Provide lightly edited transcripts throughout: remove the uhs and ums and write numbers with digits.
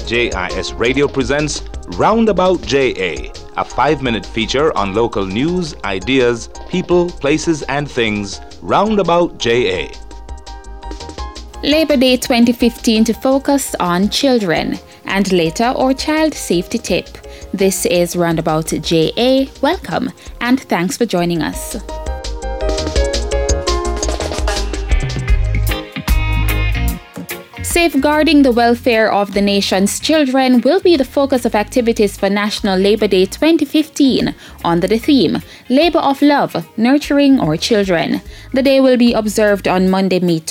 JIS Radio presents Roundabout JA, a 5-minute feature on local news, ideas, people, places, and things. Roundabout JA. Labor Day 2015 to focus on children, and later our child safety tip. This is Roundabout JA. Welcome, and thanks for joining us. Safeguarding the welfare of the nation's children will be the focus of activities for National Labor Day 2015 under the theme, Labor of Love, Nurturing Our Children. The day will be observed on Monday, May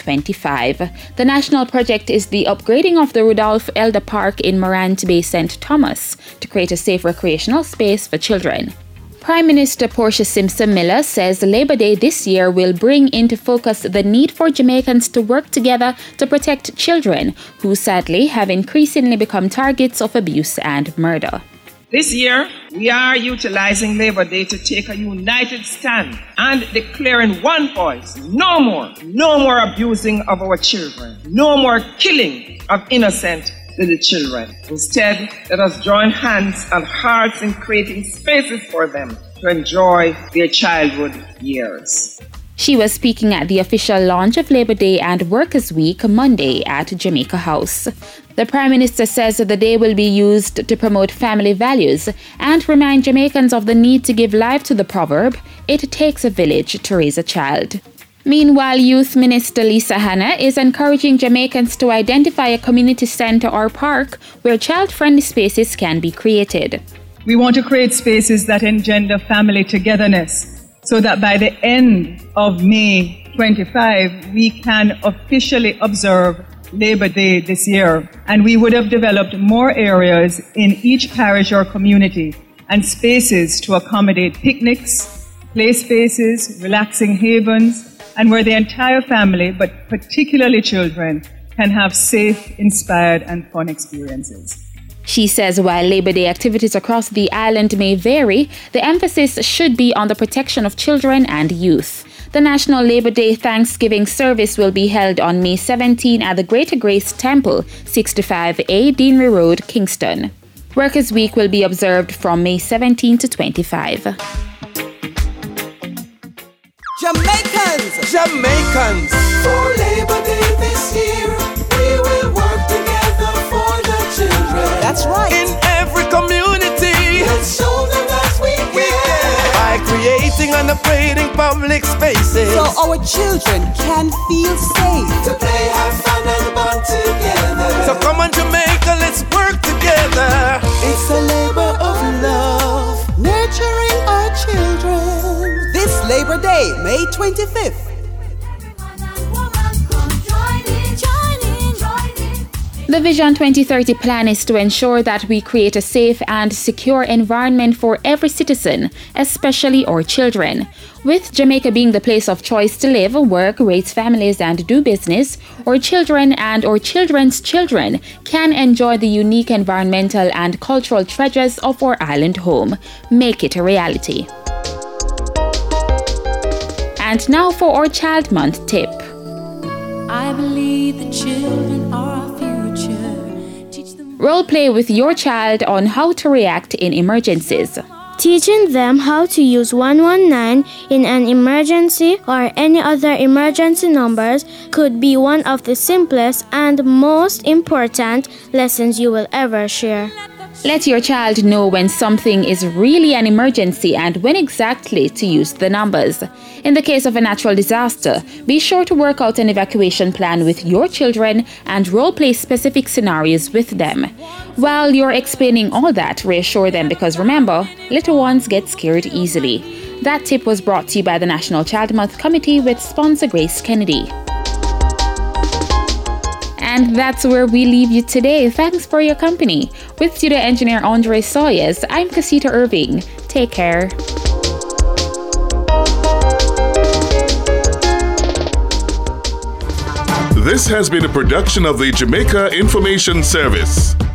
25. The national project is the upgrading of the Rudolph Elder Park in Morant Bay, St. Thomas, to create a safe recreational space for children. Prime Minister Portia Simpson Miller says Labor Day this year will bring into focus the need for Jamaicans to work together to protect children who sadly have increasingly become targets of abuse and murder. This year, we are utilizing Labor Day to take a united stand and declare in one voice, no more abusing of our children, no more killing of innocent little children. Instead, let us join hands and hearts in creating spaces for them to enjoy their childhood years. She was speaking at the official launch of Labor Day and Workers' Week Monday at Jamaica House. The Prime Minister says that the day will be used to promote family values and remind Jamaicans of the need to give life to the proverb, "It takes a village to raise a child." Meanwhile, Youth Minister Lisa Hanna is encouraging Jamaicans to identify a community centre or park where child-friendly spaces can be created. We want to create spaces that engender family togetherness so that by the end of May 25, we can officially observe Labor Day this year. And we would have developed more areas in each parish or community and spaces to accommodate picnics, play spaces, relaxing havens, and where the entire family, but particularly children, can have safe, inspired, and fun experiences. She says while Labor Day activities across the island may vary, the emphasis should be on the protection of children and youth. The National Labor Day Thanksgiving service will be held on May 17 at the Greater Grace Temple, 65A Deanery Road, Kingston. Workers' Week will be observed from May 17 to 25. Jamaicans, for Labor Day this year, we will work together for the children. That's right. In every community, let's show them that we care. By creating and upgrading public spaces, so our children can feel safe. To play, have fun, and bond together. So come on, Jamaica, let's work together. It's a labor of love, nurturing our children. This Labor Day, May 25th. The Vision 2030 plan is to ensure that we create a safe and secure environment for every citizen, especially our children. With Jamaica being the place of choice to live, work, raise families, and do business, our children and our children's children can enjoy the unique environmental and cultural treasures of our island home. Make it a reality. And now for our Child Month tip. I believe the children are our future. Role play with your child on how to react in emergencies. Teaching them how to use 119 in an emergency or any other emergency numbers could be one of the simplest and most important lessons you will ever share. Let your child know when something is really an emergency and when exactly to use the numbers. In the case of a natural disaster, be sure to work out an evacuation plan with your children and role-play specific scenarios with them. While you're explaining all that, reassure them because remember, little ones get scared easily. That tip was brought to you by the National Child Month Committee with sponsor Grace Kennedy. And that's where we leave you today. Thanks for your company. With studio engineer Andre Sawyers, I'm Casita Irving. Take care. This has been a production of the Jamaica Information Service.